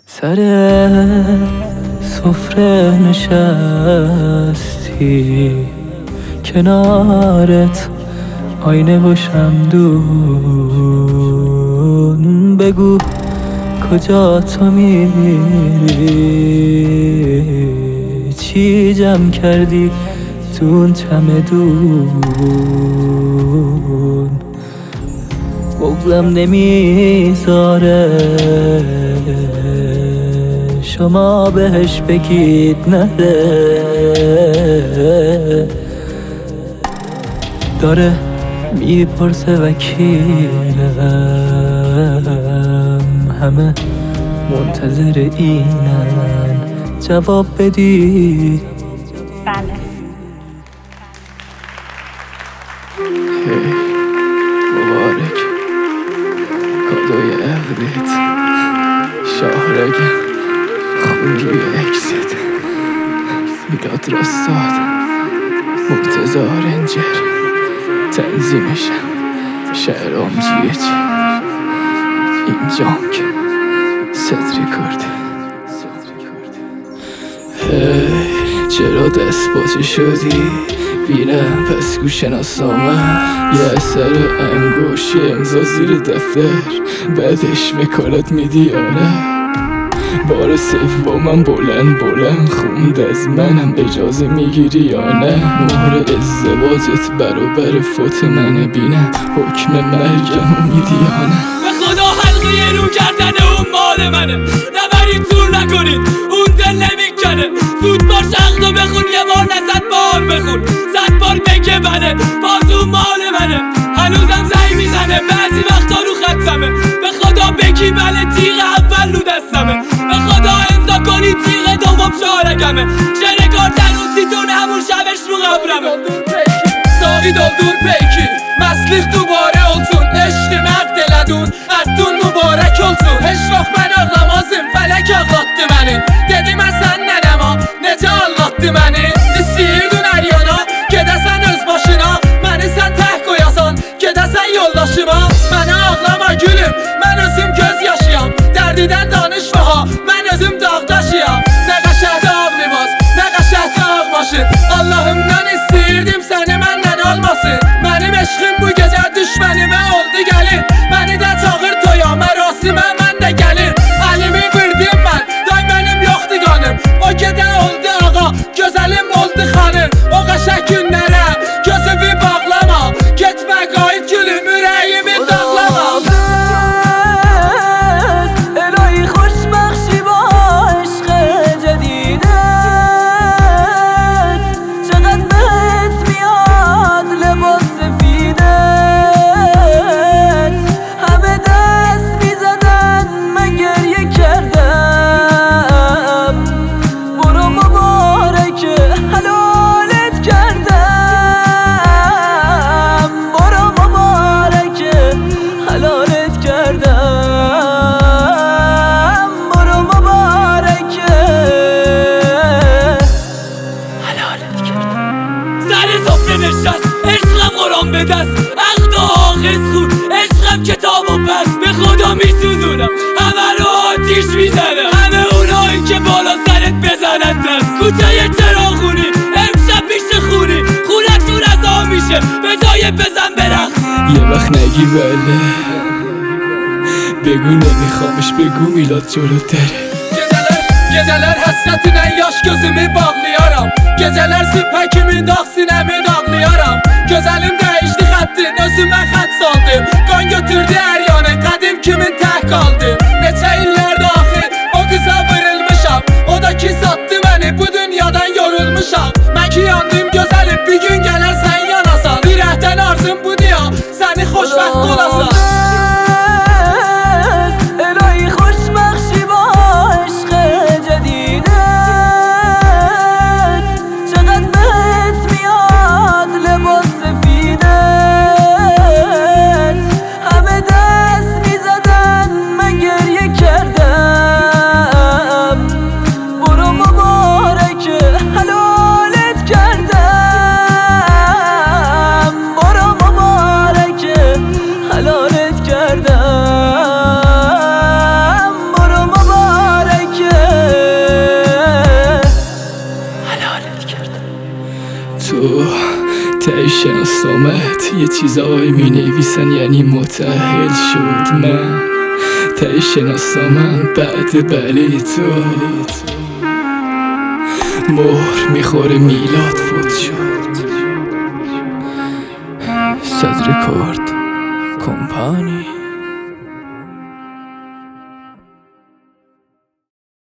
سر سفره نشستی، کنارت آینه و شمدون. بگو کجا تو میری، چی جمع کردی تو اون چمدون. بغضم نمیذاره شما بهش بگید نره، داره میپرسه وکیلم، همه منتظر اینن جواب بدی. بله. مبارک کادوی عقدت، شاهرگم خون روی اکست، میلاد راستاد، مرتضی رنجر، تنظیمشم شهرام جیچ، این جانک صدری کرده. چرا دست بازی شدی؟ بینم پس گوش ناسامم، یه اثر انگوشی امضا زیر دفتر، بعدش وکالت میدی آره. بار سومم بلند خوند از منم، اجازه میگیری یا نه؟ مهر ازدواجت برابر فوت منه، بینم حکم مرگمو میدی یا نه؟ به خدا حلقه رو کردن اون مال منه، نبرید زور نکنید اون دل نمیکنه. زود باش عقدو بخون، یه بار نه 100 بار بخون، 100 بار بگه بله باز اون مال منه. هنوزم زنگ میزنه بعضی وقتا رو خطمه، به خدا بگی بله تیغ اول رو دستمه، به خدا امضا کنی تیغ دوم شارگمه. شرکار تنوسیتون همون شبش رو قبرمه. ساقی دور پیکی مسلیخ دوباره olsun, eşkim hak deledun, hattun mübarek olsun. Heç vaxt mən ağlamazım, fələk ağlatdı məni, dedi mən səndən əma, necə ağlatdı məni. İstəyirdin hər yana, gedəsən öz başına, məni sən tək qoyasan, gedəsən yoldaşıma. Mənə ağlama gülüm, mən özüm göz yaşıyam, dərdidən danışma ha, mən özüm dağdaşıyam. Nə qəşəhdə ağ libas, nə qəşəhdə ağ maşın, Allahımdan istəyirdim səni məndən almasın. Mənim eşqim bu gecə düşmənimə oldu gəlin, məni də çağır toya mərasimə mən də gəlin. Əlimi verdim mən, day mənim yoxdur qanım, o gedə oldu ağa, gözəlim oldu xanım. O qəşək günlərə gözümü bağlama, getmə qayıt gülüm ürəyimi dağlama. الهی خوشبخشی با عشق جدیدت، چقدر بهت میاد لباس سفیدت. همه دست میزدن من گریه کردم، برو مبارکه حلالت کردم، برو مبارکه حلالت کردم، برو مبارکه حلالت کردم. سر سفره نشست عشقم قرآن به دست، عقد و آخر خون عشقم کتاب و پس. به خدا میسوزونم همه رو آتیش میزنم، همه اونایی که بالا سرت بزنن دست. کوچه چراغونی امشب میشه خونی، خونتون رضا میشه به جای بزن برقص. یه وقت نگی بله، بگو نمیخوامش، بگو میلاد جلوتره. Geceler hasretine yaş gözümü bağlayaram, geceler süper kimin dağ sinemi dağlayaram. Gözelim değişti xəttin, özümə xət saldım, qan götürdü hər yanı, qədim kimin tək qaldı. Neçə illərdə axı o qıza vırılmışam, o da ki sattı məni, bu dünyadan yorulmuşam. Mən ki yandım gözəlim, bir gün gələrsən yanasan, bir əhdən arzum bu diya, səni xoşbəxt olasan. الهی خوشبخشی با عشق جدیدت، چقدر بهت میاد لباس سفیدت. همه دست میزدن من گریه تو تایی شناسامت یه چیزایی می نویسن یعنی متأهل شد من تایی شناسامم بعد بلی تو مهر میخوره میلاد فوت شد صدر کارد کمپانی